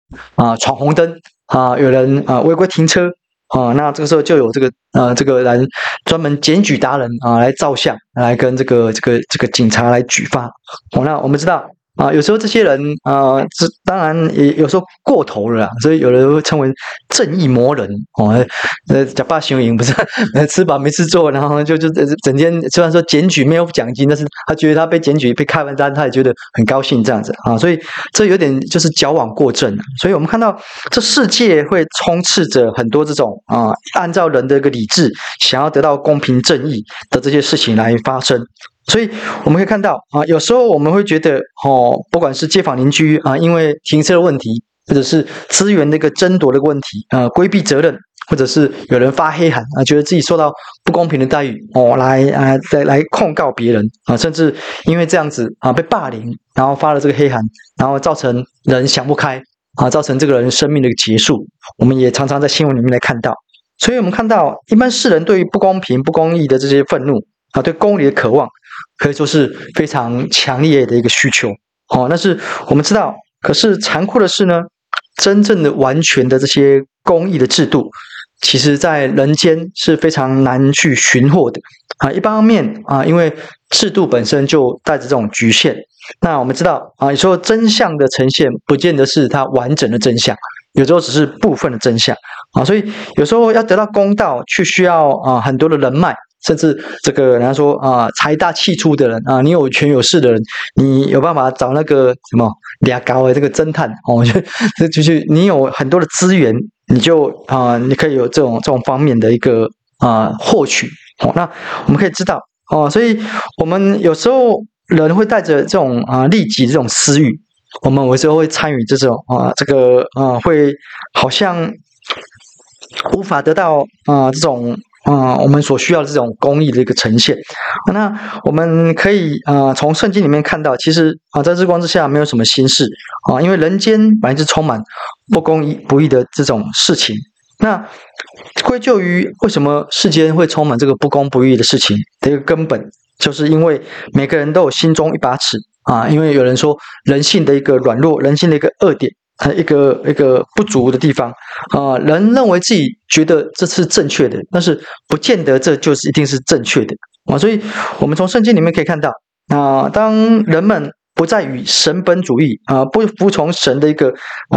闯红灯有人违规停车那这个时候就有这个人专门检举达人来照相，来跟这个警察来举发。那我们知道。有时候这些人当然也有时候过头了啦，所以有人会称为正义魔人假扮行营不是吃饱没事做，然后就整天虽然说检举没有奖金，但是他觉得他被检举被开完单，他也觉得很高兴这样子所以这有点就是矫枉过正所以我们看到这世界会充斥着很多这种按照人的一个理智，想要得到公平正义的这些事情来发生。所以我们可以看到有时候我们会觉得不管是街坊邻居因为停车的问题，或者是资源的一个争夺的问题规避责任，或者是有人发黑函觉得自己受到不公平的待遇来控告别人甚至因为这样子被霸凌，然后发了这个黑函，然后造成人想不开造成这个人生命的结束，我们也常常在新闻里面来看到。所以我们看到一般世人对于不公平不公义的这些愤怒对公理的渴望，可以说是非常强烈的一个需求但是我们知道，可是残酷的是呢，真正的完全的这些公义的制度，其实在人间是非常难去寻获的一方面因为制度本身就带着这种局限。那我们知道有时候真相的呈现不见得是它完整的真相，有时候只是部分的真相所以有时候要得到公道，却需要很多的人脉，甚至这个人家说财大气粗的人你有权有势的人，你有办法找那个什么俩高的这个侦探就是你有很多的资源，你就你可以有这种方面的一个获取那我们可以知道所以我们有时候人会带着这种利己的这种私欲，我们有时候会参与这种会好像无法得到这种我们所需要的这种公义的一个呈现。那我们可以从圣经里面看到，其实在日光之下没有什么新事因为人间本来就充满不公义不义的这种事情。那归咎于为什么世间会充满这个不公不义的事情的一个根本，就是因为每个人都有心中一把尺因为有人说人性的一个软弱，人性的一个恶点一个不足的地方人认为自己觉得这是正确的，但是不见得这就是一定是正确的所以我们从圣经里面可以看到当人们不再与神本主义不服从神的一个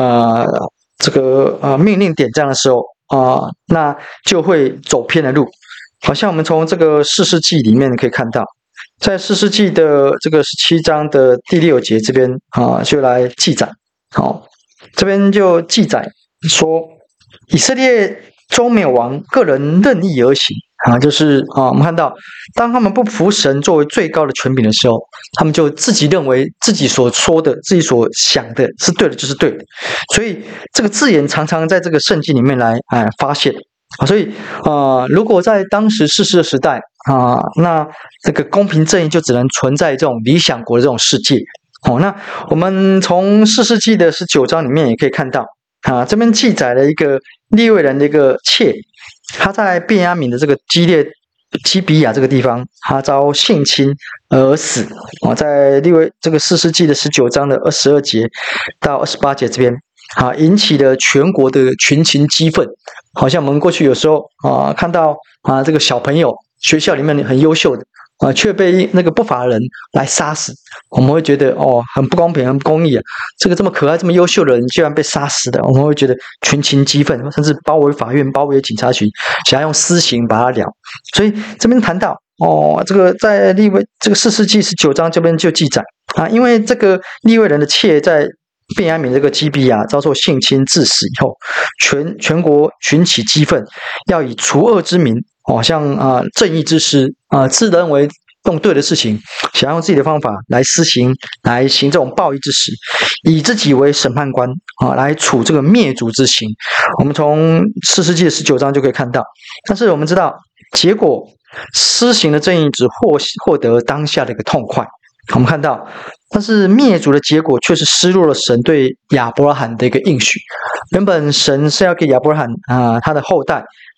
命令典章的时候那就会走偏了路。好像我们从这个士师记里面可以看到，在士师记的这个17章的第6节这边就来记载这边就记载说，以色列中没有王，个人任意而行就是我们看到当他们不服神作为最高的权柄的时候，他们就自己认为自己所说的自己所想的是对的就是对的。所以这个字眼常常在这个圣经里面来发现所以如果在当时士师的时代那这个公平正义就只能存在这种理想国的这种世界那我们从士师记的19章里面也可以看到这边记载了一个利未人的一个妾，他在便雅悯的这个基比亚这个地方，他遭性侵而死在利未这个士师记的19章的22节到28节这边引起了全国的群情激愤。好像我们过去有时候看到这个小朋友学校里面很优秀的却被那个不法的人来杀死，我们会觉得很不公平很不公义这个这么可爱这么优秀的人居然被杀死的，我们会觉得群情激愤，甚至包围法院包围警察局，想要用私刑把他了。所以这边谈到这个在利未这个士师记19章这边就记载因为这个利未人的妾在便雅悯这个基比亚遭受性侵致死以后，全国群起激愤，要以除恶之名像正义之师自认为用对的事情，想要用自己的方法来施行，来行这种暴力之实，以自己为审判官来处这个灭族之刑。我们从士师记的19章就可以看到。但是我们知道结果施行的正义只获得当下的一个痛快，我们看到但是灭族的结果却是失落了神对亚伯拉罕的一个应许。原本神是要给亚伯拉罕他的后代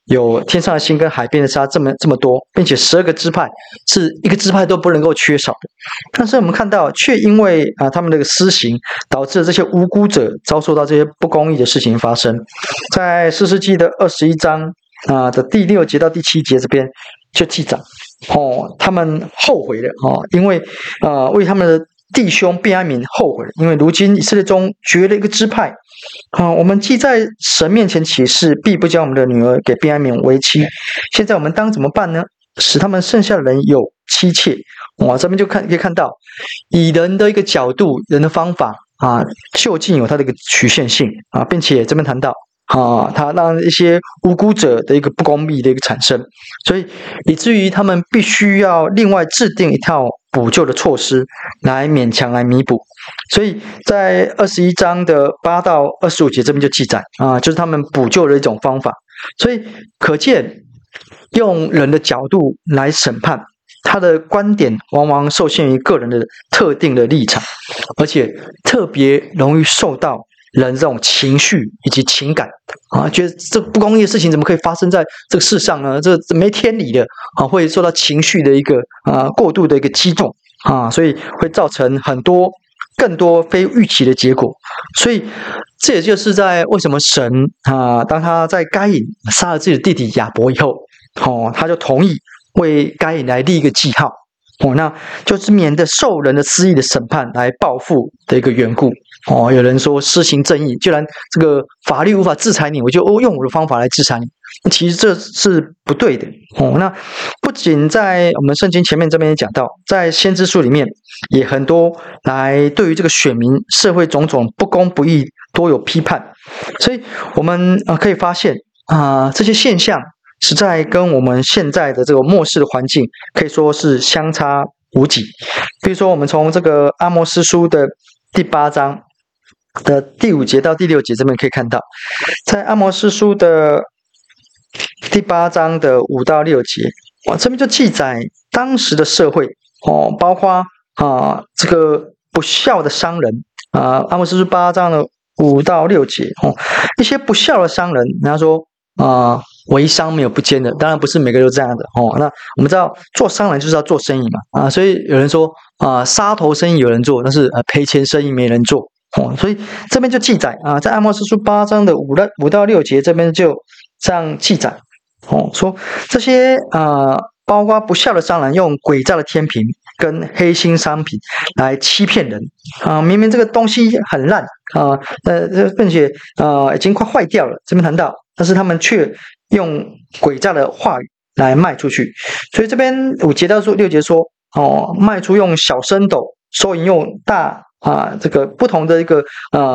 有天上的星跟海边的沙这么多，并且12个支派是一个支派都不能够缺少的。但是我们看到，却因为他们这个私刑，导致这些无辜者遭受到这些不公义的事情发生。在士师记的21章的第6节到第7节这边就记载，他们后悔了因为为他们的弟兄便雅悯后悔了，因为如今以色列中绝了一个支派。我们既在神面前起誓，必不将我们的女儿给便雅悯为妻。现在我们当怎么办呢？使他们剩下的人有妻妾。这边就可以看到，以人的一个角度，人的方法究竟有它的一个局限性并且这边谈到它让一些无辜者的一个不公义的一个产生，所以以至于他们必须要另外制定一套补救的措施来勉强来弥补。所以在21章的8到25节这边就记载就是他们补救的一种方法。所以可见用人的角度来审判，他的观点往往受限于个人的特定的立场，而且特别容易受到人这种情绪以及情感觉得这不公义的事情怎么可以发生在这个世上呢？这没天理的会受到情绪的一个过度的一个激动所以会造成更多非预期的结果。所以这也就是在为什么神当他在该隐杀了自己的弟弟亚伯以后他就同意为该隐来立一个记号那就是免得受人的私意的审判来报复的一个缘故有人说施行正义，既然这个法律无法制裁你，我就用我的方法来制裁你，其实这是不对的那不仅在我们圣经前面这边也讲到，在先知书里面也很多来对于这个选民社会种种不公不义多有批判。所以我们可以发现这些现象实在跟我们现在的这个末世的环境可以说是相差无几。比如说我们从这个阿摩司书的第8章的第5节到第6节这边可以看到，在阿摩司书的第8章的5到6节这边就记载当时的社会包括这个不孝的商人阿摩司书8章的5到6节一些不孝的商人，人家说为商没有不奸的，当然不是每个都这样的那我们知道做商人就是要做生意嘛所以有人说杀头生意有人做，但是赔钱生意没人做所以这边就记载在阿摩司书8章的5到6节这边就这样记载说这些包括不孝的商人用诡诈的天平跟黑心商品来欺骗人明明这个东西很烂并且已经快坏掉了，这边谈到，但是他们却用诡诈的话语来卖出去。所以这边5节到6节说卖出用小升斗，收银用大这个不同的一个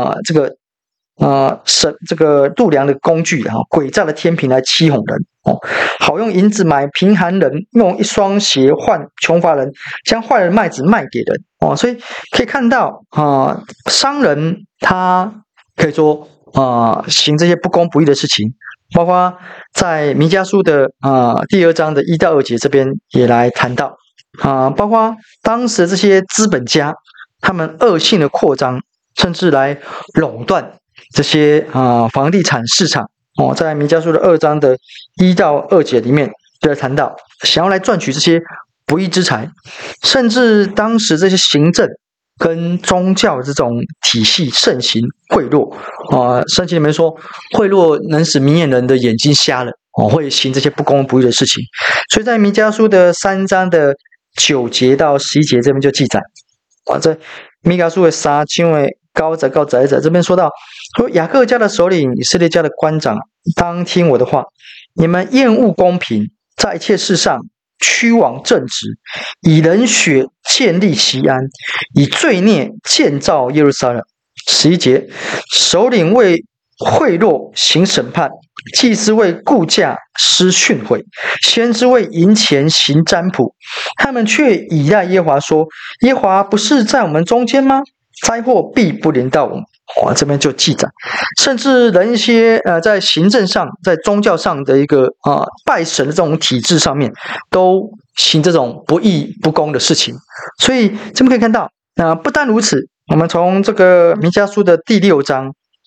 这个度量的工具诡诈的天平来欺哄人好用银子买贫寒人，用一双鞋换穷乏人，将坏的麦子卖给人所以可以看到商人他可以说行这些不公不义的事情，包括在弥迦书的第2章的1到2节这边也来谈到包括当时这些资本家他们恶性的扩张，甚至来垄断这些房地产市场在弥迦书的2章的1到2节里面就谈到，想要来赚取这些不义之财，甚至当时这些行政跟宗教这种体系盛行贿赂圣经里面说贿赂能使明眼人的眼睛瞎了会行这些不公不义的事情。所以在弥迦书的3章的9节到11节这边就记载在弥迦书的3章的9节到11节这边说到雅各家的首领以色列家的官长，当听我的话，你们厌恶公平，在一切事上屈枉正直，以人血建立锡安，以罪孽建造耶路撒冷。11节，首领为贿赂行审判，祭司为雇价施训诲，先知为银钱行占卜，他们却倚赖耶和华说，耶和华不是在我们中间吗？灾祸必不临到我们这边就记载，甚至人一些在行政上在宗教上的一个拜神的这种体制上面都行这种不义不公的事情。所以这边可以看到不但如此，我们从这个弥迦书的第6章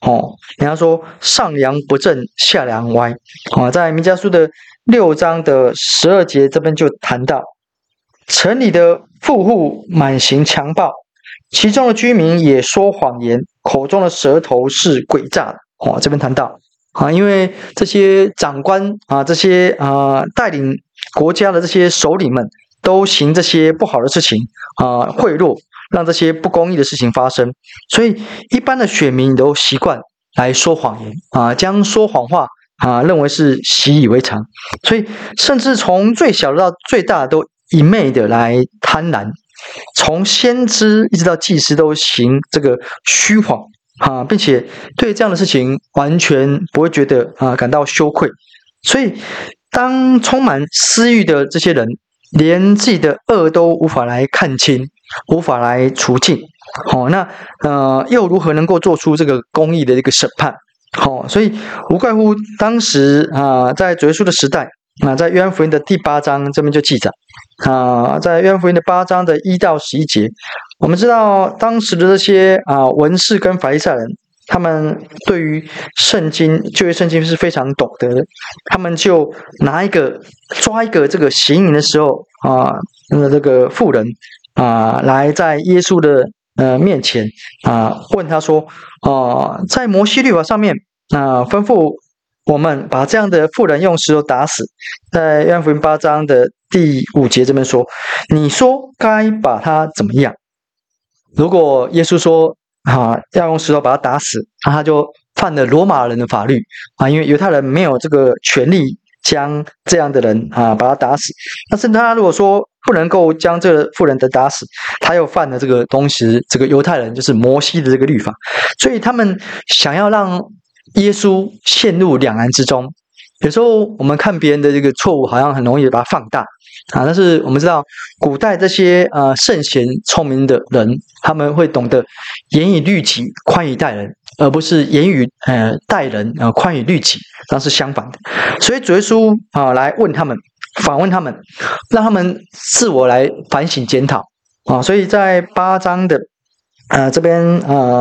人家说上梁不正下梁歪，在弥迦书的6章的12节这边就谈到，城里的富户满行强暴，其中的居民也说谎言，口中的舌头是诡诈的。这边谈到因为这些长官这些带领国家的这些首领们都行这些不好的事情贿赂，让这些不公义的事情发生，所以一般的选民都习惯来说谎言将说谎话认为是习以为常，所以甚至从最小的到最大的都一昧的来贪婪，从先知一直到祭司都行这个虚谎并且对这样的事情完全不会觉得感到羞愧，所以当充满私欲的这些人连自己的恶都无法来看清，无法来除尽那又如何能够做出这个公义的一个审判所以无怪乎当时在主耶稣的时代在约翰福音的第8章这边就记载在约翰福音的8章的1到11节，我们知道当时的这些文士跟法利赛人，他们对于圣经旧约圣经是非常懂得的，他们就抓一个这个行淫的时候这个妇人来在耶稣的面前问他说在摩西律法上面吩咐我们把这样的妇人用石头打死，在约翰福音8章的第5节这边说，你说该把他怎么样？如果耶稣说要用石头把他打死，他就犯了罗马人的法律因为犹太人没有这个权利将这样的人把他打死，但是他如果说不能够将这个妇人的打死，他又犯了这个东西，这个犹太人就是摩西的这个律法，所以他们想要让耶稣陷入两难之中。有时候我们看别人的这个错误，好像很容易把它放大但是我们知道古代这些圣贤聪明的人，他们会懂得严以律己，宽以待人，而不是严以待人宽以律己，这是相反的。所以主耶稣来问他们，访问他们，让他们自我来反省检讨所以在8章的这边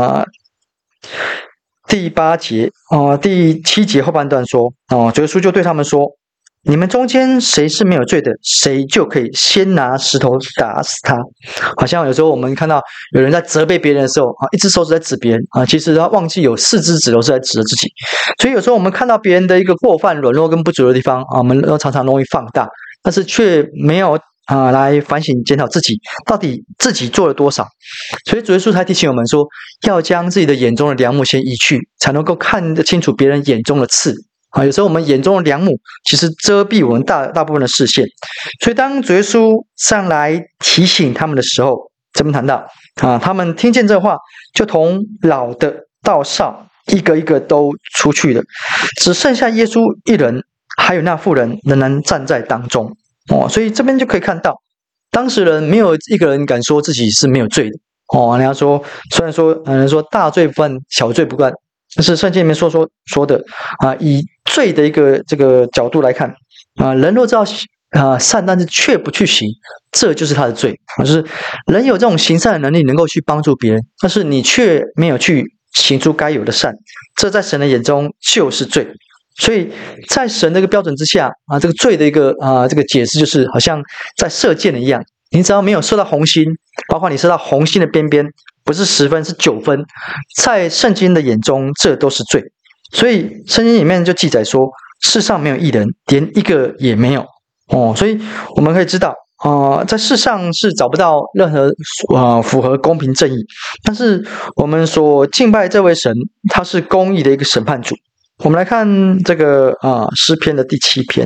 第8节第7节后半段说主耶稣就对他们说，你们中间谁是没有罪的，谁就可以先拿石头打死他。好像有时候我们看到有人在责备别人的时候一只手指在指别人其实他忘记有4只指头是在指着自己。所以有时候我们看到别人的一个过犯、软弱跟不足的地方我们都常常容易放大，但是却没有来反省检讨自己到底自己做了多少。所以主耶稣才提醒我们说，要将自己的眼中的梁木先移去，才能够看得清楚别人眼中的刺有时候我们眼中的梁木其实遮蔽我们大部分的视线。所以当主耶稣上来提醒他们的时候，这边谈到他们听见这话，就从老的到少一个一个都出去了，只剩下耶稣一人，还有那妇人仍然站在当中所以这边就可以看到，当时人没有一个人敢说自己是没有罪的人家说，虽然说人说大罪不犯，小罪不干，但是圣经里面说的以罪的一个这个角度来看人若知道善，但是却不去行，这就是他的罪就是人有这种行善的能力，能够去帮助别人，但是你却没有去行出该有的善，这在神的眼中就是罪。所以在神的一个标准之下这个罪的一个这个解释就是好像在射箭的一样，你只要没有射到红心，包括你射到红心的边边，不是10分是9分，在圣经的眼中这都是罪。所以圣经里面就记载说，世上没有义人，连一个也没有所以我们可以知道在世上是找不到任何符合公平正义，但是我们所敬拜这位神，他是公义的一个审判主。我们来看这个诗篇的第7篇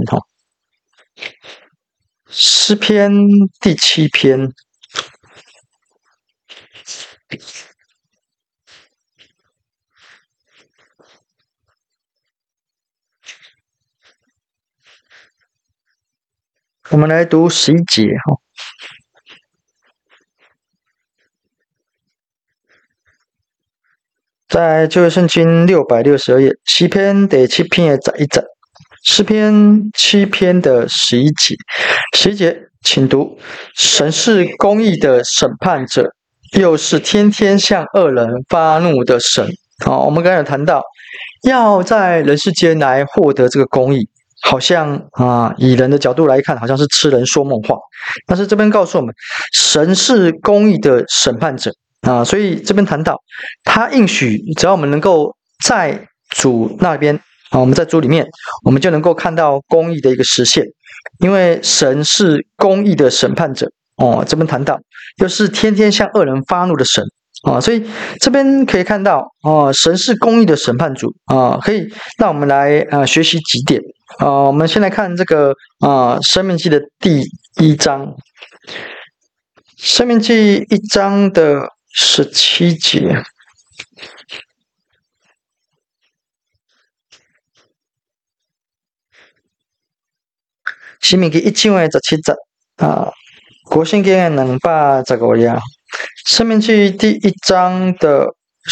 诗篇第7篇我们来读11节在旧约圣经662页，诗篇第7篇的11节，诗篇7篇的11节，11节，请读：神是公义的审判者，又是天天向恶人发怒的神。 我们刚才有谈到，要在人世间来获得这个公义，好像以人的角度来看，好像是痴人说梦话。但是这边告诉我们，神是公义的审判者所以这边谈到，他应许，只要我们能够在主那边我们在主里面，我们就能够看到公义的一个实现，因为神是公义的审判者这边谈到，又是天天向恶人发怒的神。所以这边可以看到神是公义的审判主可以让我们来学习几点我们先来看这个申命记的第1章，申命记1章的17节。申命记1章的17节国圣经的215页。申命记第1章的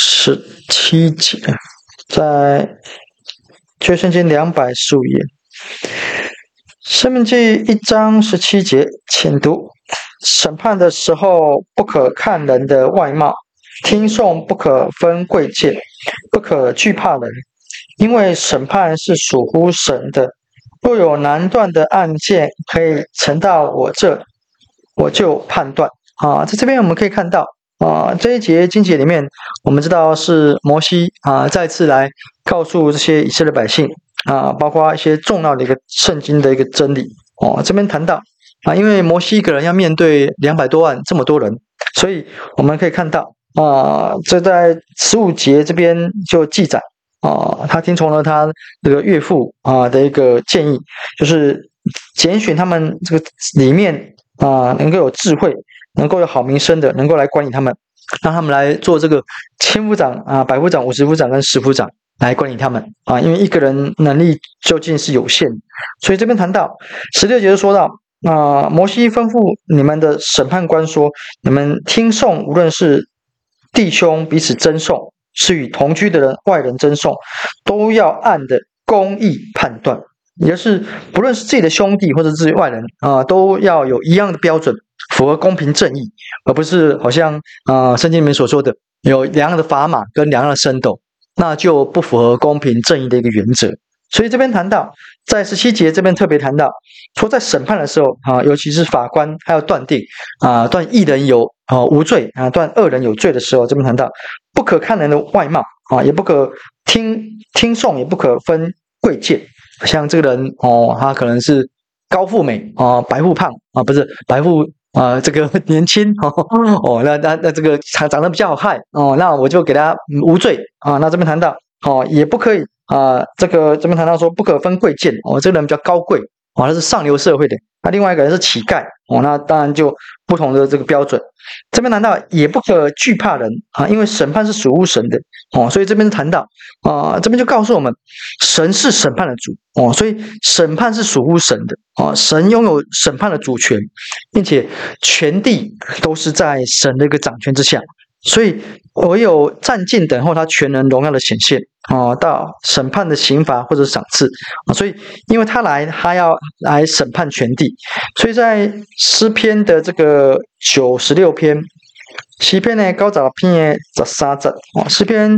17节，在旧圣经215页。申命记1章17节，请读：审判的时候，不可看人的外貌，听讼不可分贵贱，不可惧怕人，因为审判是属乎神的。若有难断的案件可以呈到我这，我就判断。在这边我们可以看到这一节经节里面，我们知道是摩西再次来告诉这些以色列百姓包括一些重要的一个圣经的一个真理这边谈到因为摩西一个人要面对200多万这么多人，所以我们可以看到这在15节这边就记载他听从了他这个岳父的一个建议，就是拣选他们这个里面能够有智慧，能够有好名声的，能够来管理他们，让他们来做这个千夫长百夫长、50夫长跟10夫长来管理他们因为一个人能力究竟是有限，所以这边谈到16节就说到摩西吩咐你们的审判官说，你们听讼，无论是弟兄彼此争讼，是与同居的人外人争讼，都要按的公义判断，也就是不论是自己的兄弟或者自己外人都要有一样的标准，符合公平正义，而不是好像圣经里面所说的有2样的砝码跟2样的升斗，那就不符合公平正义的一个原则。所以这边谈到，在17节这边特别谈到，说在审判的时候尤其是法官还要断定断义人有无罪断恶人有罪的时候，这边谈到不可看人的外貌也不可听讼，也不可分贵贱。像这个人他可能是高富美白富胖不是白富这个年轻那这个长得比较好看那我就给他无罪那这边谈到也不可以这边谈到说不可分贵贱这个人比较高贵他是上流社会的，那另外一个人是乞丐那当然就不同的这个标准。这边谈到也不可惧怕人因为审判是属乎神的所以这边谈到这边就告诉我们，神是审判的主所以审判是属乎神的神拥有审判的主权，并且全地都是在神的一个掌权之下，所以唯有站静等候他全能荣耀的显现到审判的刑罚或者赏赐所以因为他要来审判全地，所以在诗篇的这个96篇，诗篇呢高早篇的13节诗篇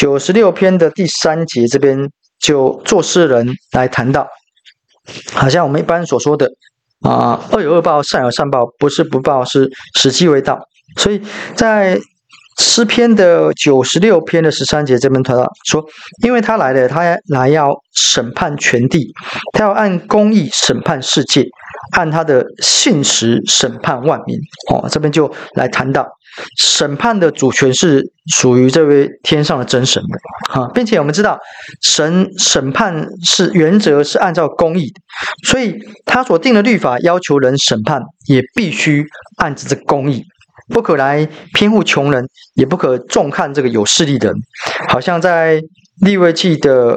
96篇的第3节这边就作诗人来谈到，好像我们一般所说的恶有恶报，善有善报，不是不报，是时机未到。所以在诗篇的96篇的13节这边谈到说，因为他来了，他来要审判全地，他要按公义审判世界，按他的信实审判万民这边就来谈到审判的主权是属于这位天上的真神的并且我们知道神审判是原则是按照公义的，所以他所定的律法要求人审判也必须按着这公义，不可来偏护穷人，也不可重看这个有势力的人。好像在利未记的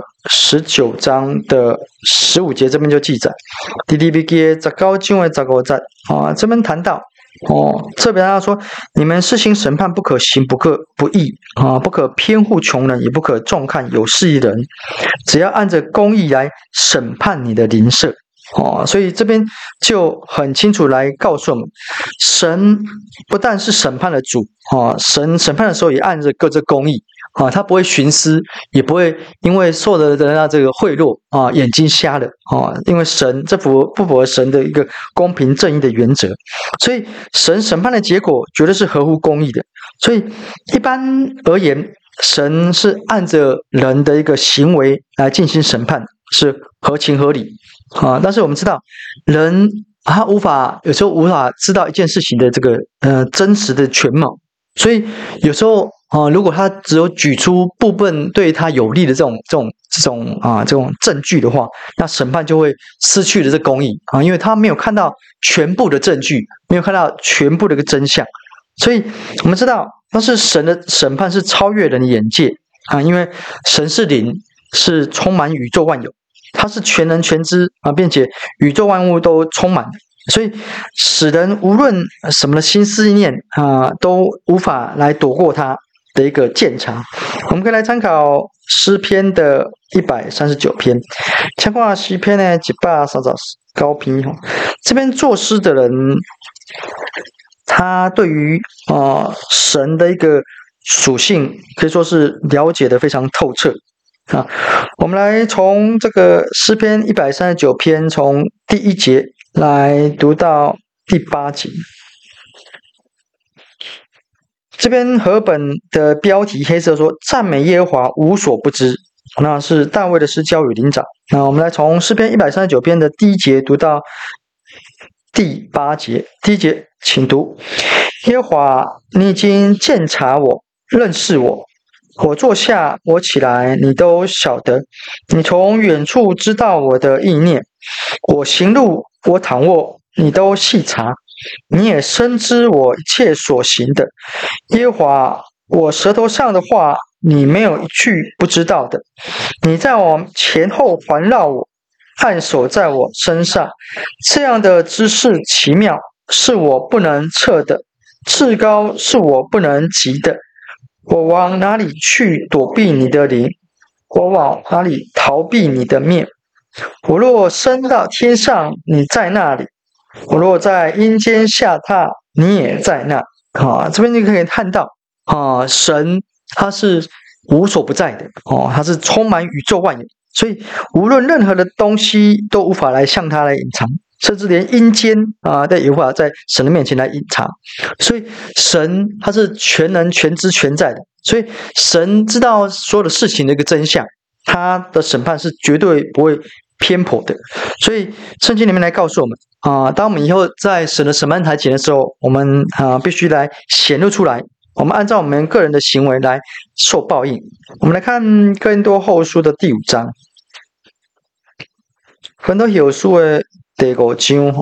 19章的15节这边就记载，第2节19章的19节这边谈到特别他说，你们施行审判不可行不义不可偏护穷人，也不可重看有势力的人，只要按着公义来审判你的邻舍所以这边就很清楚来告诉我们，神不但是审判的主神审判的时候也按着各自公义他不会徇私，也不会因为受了人家这个贿赂眼睛瞎了因为神这不符合神的一个公平正义的原则，所以神审判的结果绝对是合乎公义的。所以一般而言，神是按着人的一个行为来进行审判，是合情合理但是我们知道，人他有时候无法知道一件事情的这个真实的全貌，所以有时候如果他只有举出部分对他有利的这种证据的话，那审判就会失去了这公义因为他没有看到全部的证据，没有看到全部的一个真相。所以我们知道，但是神的审判是超越人的眼界因为神是灵，是充满宇宙万有，他是全能全知并且宇宙万物都充满，所以使人无论什么的心思意念都无法来躲过他的一个鉴察。我们可以来参考诗篇的139篇，参考诗篇呢139篇这边作诗的人，他对于神的一个属性可以说是了解的非常透彻我们来从这个诗篇139篇从第1节来读到第8节。这边和本的标题黑色说赞美耶和华无所不知，那是大卫的诗交与灵长。那我们来从诗篇139篇的第1节读到第8节。第1节请读：耶和华，你已经鉴察我，认识我，我坐下，我起来，你都晓得。你从远处知道我的意念，我行路，我躺卧，你都细察。你也深知我一切所行的。耶和华，我舌头上的话，你没有一句不知道的。你在我前后环绕我，按手在我身上，这样的知识奇妙，是我不能测的，至高是我不能及的。我往哪里去躲避你的灵？我往哪里逃避你的面？我若升到天上，你在那里；我若在阴间下榻，你也在那。这边就可以看到神他是无所不在的他是充满宇宙万有，所以无论任何的东西都无法来向他来隐藏，甚至连阴间都也无法在神的面前来隐藏。所以神他是全能全知全在的，所以神知道所有的事情的一个真相，他的审判是绝对不会偏颇的。所以圣经里面来告诉我们当我们以后在神的审判台前的时候，我们必须来显露出来，我们按照我们个人的行为来受报应。我们来看哥林多后书的第5章，哥林多后书的第5章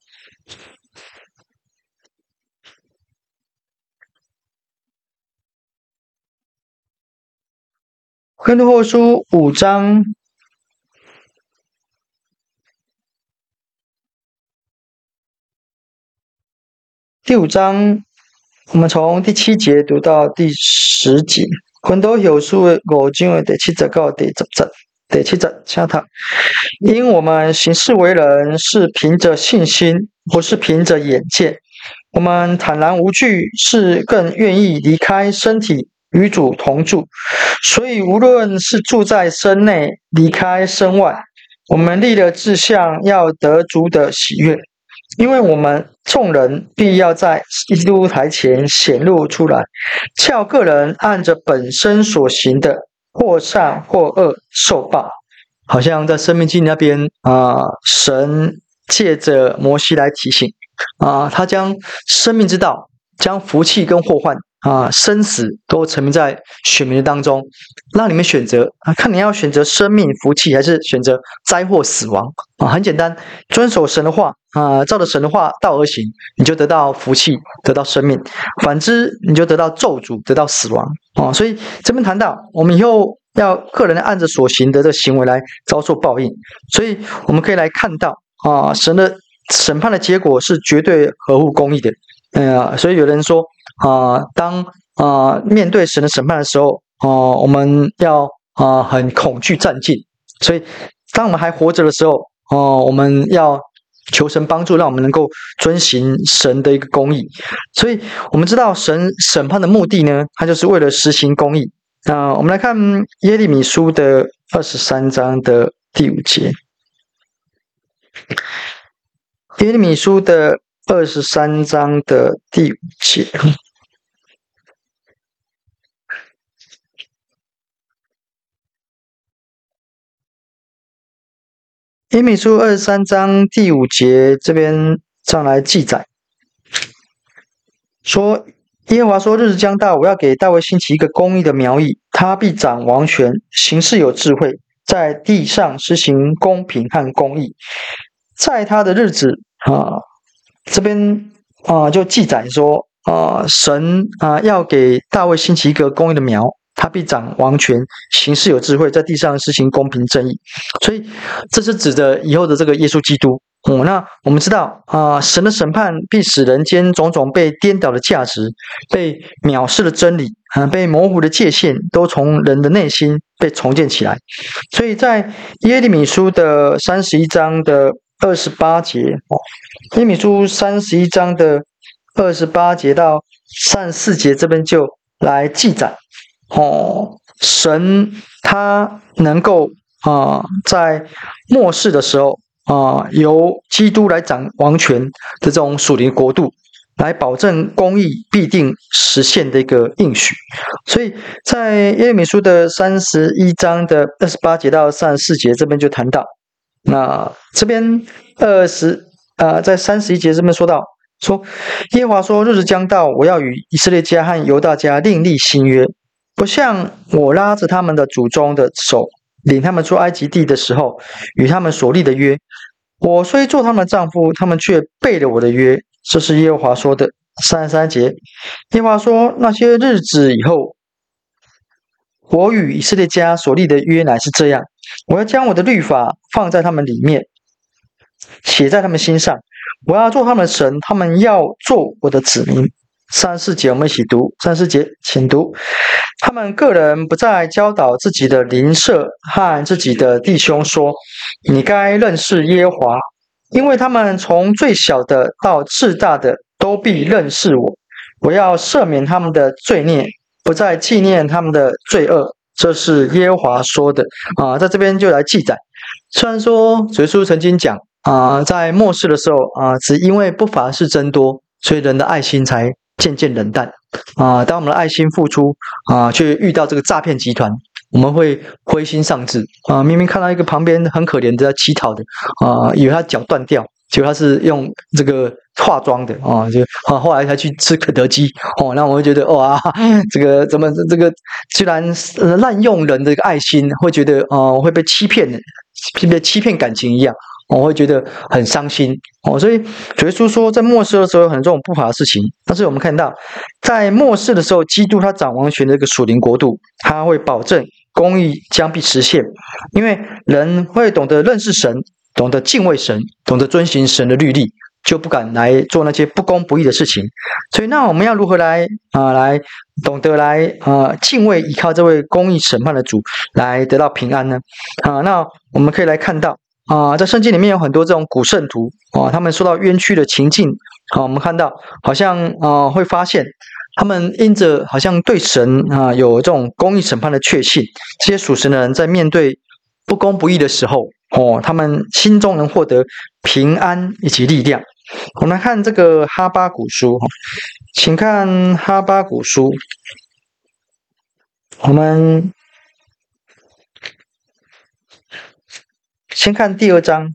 哥林多后书5章第5章，我们从第7节读到第10节。哥林多后书的5章的第7节到第10节。第7节，请读：因我们行事为人是凭着信心，不是凭着眼见。我们坦然无惧，是更愿意离开身体，与主同住。所以无论是住在身内，离开身外，我们立了志向，要得主的喜悦。因为我们众人必要在基督台前显露出来，叫个人按着本身所行的，或善或恶受报。好像在申命记那边神借着摩西来提醒他将生命之道，将福气跟祸患生死都沉迷在选民的当中，让你们选择看你要选择生命福气，还是选择灾祸死亡很简单，遵守神的话照着神的话道而行，你就得到福气，得到生命；反之，你就得到咒诅，得到死亡所以这边谈到，我们以后要个人按着所行的这个行为来遭受报应，所以我们可以来看到神的审判的结果是绝对合乎公义的。所以有人说当面对神的审判的时候我们要很恐惧战兢。所以当我们还活着的时候我们要求神帮助，让我们能够遵行神的一个公义。所以我们知道神审判的目的呢，它就是为了实行公义我们来看耶利米书的23章的第5节。耶利米书的23章的第5节。耶利米书23章第5节这边上来记载说，耶和华说：日子将到，我要给大卫兴起一个公义的苗裔，他必掌王权，行事有智慧，在地上施行公平和公义。在他的日子这边就记载说神要给大卫兴起一个公义的苗，他必掌王权，行事有智慧，在地上施行公平正义。所以这是指的以后的这个耶稣基督。那我们知道神的审判必使人间种种被颠倒的价值、被藐视的真理被模糊的界限，都从人的内心被重建起来。所以在耶利米书的31章的28节，耶利米书31章的28节到34节这边就来记载神他能够在末世的时候由基督来掌王权的这种属灵国度，来保证公义必定实现的一个应许。所以在耶利米书的31章的28节到34节这边就谈到，那这边在31节这边说到说，耶和华说：日子将到，我要与以色列家和犹大家另立新约，不像我拉着他们的祖宗的手领他们出埃及地的时候与他们所立的约。我虽做他们的丈夫，他们却背了我的约。这是耶和华说的。33节，耶和华说：那些日子以后，我与以色列家所立的约乃是这样，我要将我的律法放在他们里面，写在他们心上，我要做他们的神，他们要做我的子民。34节我们一起读。34节请读。他们个人不再教导自己的邻舍和自己的弟兄说，你该认识耶和华，因为他们从最小的到至大的都必认识我。我要赦免他们的罪孽，不再纪念他们的罪恶。这是耶和华说的在这边就来记载。虽然说主耶稣曾经讲在末世的时候只因为不法事增多，所以人的爱心才渐渐冷淡当我们的爱心付出却遇到这个诈骗集团，我们会灰心丧志明明看到一个旁边很可怜的在乞讨的以为他脚断掉，结果他是用这个化妆的就后来才去吃肯德基那我会觉得哇，这个怎么这个居然滥用人的一个爱心，会觉得会被欺骗的，被欺骗感情一样。我会觉得很伤心所以主耶稣说在末世的时候有很多这种不法的事情，但是我们看到在末世的时候，基督他掌王权的一个属灵国度，他会保证公义将必实现，因为人会懂得认识神，懂得敬畏神，懂得遵行神的律例，就不敢来做那些不公不义的事情。所以那我们要如何来懂得来敬畏依靠这位公义审判的主，来得到平安呢那我们可以来看到在圣经里面有很多这种古圣徒他们受到冤屈的情境我们看到好像会发现他们因着好像对神有这种公义审判的确信，这些属神的人在面对不公不义的时候他们心中能获得平安以及力量。我们来看这个哈巴谷书请看哈巴谷书，我们先看第2章。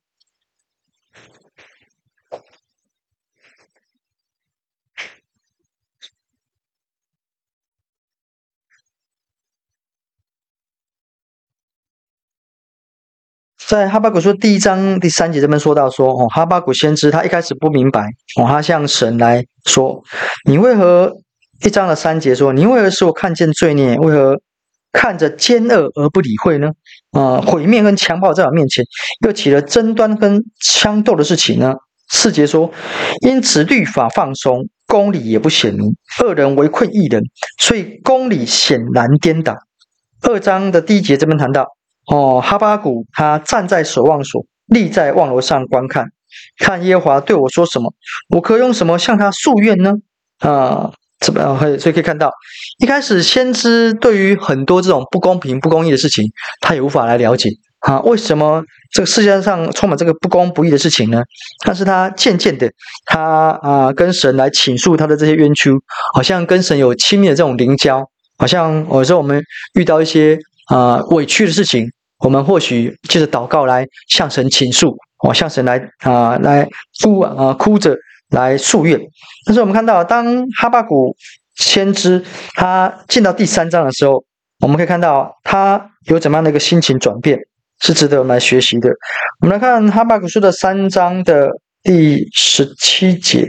在哈巴谷书第1章第3节这边说到说哈巴谷先知他一开始不明白他向神来说，你为何1章的3节说，你为何使我看见罪孽，为何看着奸恶而不理会呢毁灭跟强暴在我面前，又起了争端跟枪斗的事情呢4节说，因此律法放松，公理也不显明，恶人围困义人，所以公理显然颠倒。2章的第1节这边谈到哈巴谷他站在守望所，立在望楼上观看，看耶和华对我说什么，我可用什么向他诉怨呢所以可以看到，一开始先知对于很多这种不公平、不公义的事情，他也无法来了解啊，为什么这个世界上充满这个不公不义的事情呢？但是他渐渐的，他跟神来倾诉他的这些冤屈，好像跟神有亲密的这种灵交，好像有时候我们遇到一些委屈的事情，我们或许借着祷告来向神倾诉，向神来哭着来诉愿。但是我们看到，当哈巴谷先知他进到第3章的时候，我们可以看到他有怎么样的一个心情转变，是值得我们来学习的。我们来看哈巴谷书的3章的第17节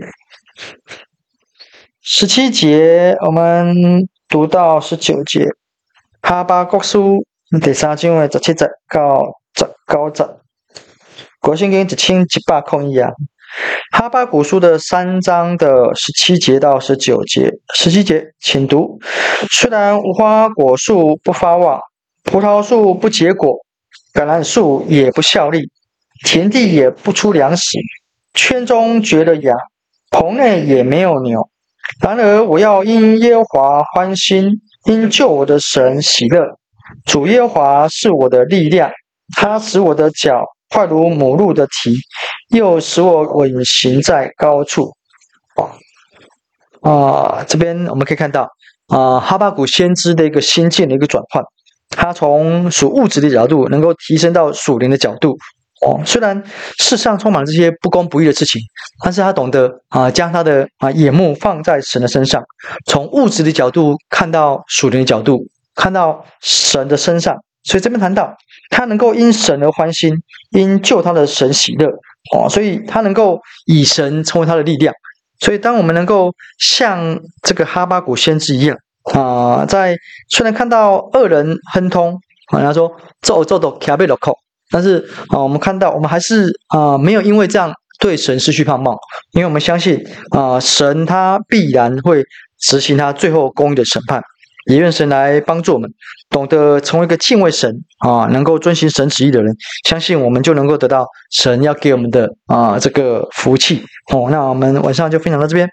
，17节我们读到19节，哈巴谷书第3章的17节到19节，国圣经1101啊。哈巴谷书的3章的17节到19节，17节请读：虽然无花果树不发旺，葡萄树不结果，橄榄树也不效力，田地也不出粮食，圈中绝了羊，棚内也没有牛。然而我要因耶和华欢心，因救我的神喜乐。主耶和华是我的力量，他使我的脚快如母鹿的蹄，又使我稳行在高处。这边我们可以看到哈巴谷先知的一个心境的一个转换，他从属物质的角度能够提升到属灵的角度。虽然世上充满这些不公不义的事情，但是他懂得将他的眼目放在神的身上，从物质的角度看到属灵的角度，看到神的身上。所以这边谈到他能够因神而欢心，因救他的神喜乐，所以他能够以神成为他的力量。所以当我们能够像这个哈巴谷先知一样在虽然看到恶人亨通他说做都卡贝落口，但是我们看到我们还是没有因为这样对神失去盼望，因为我们相信神他必然会执行他最后公义的审判。也愿神来帮助我们，懂得成为一个敬畏神能够遵行神旨意的人，相信我们就能够得到神要给我们的这个福气。那我们晚上就分享到这边。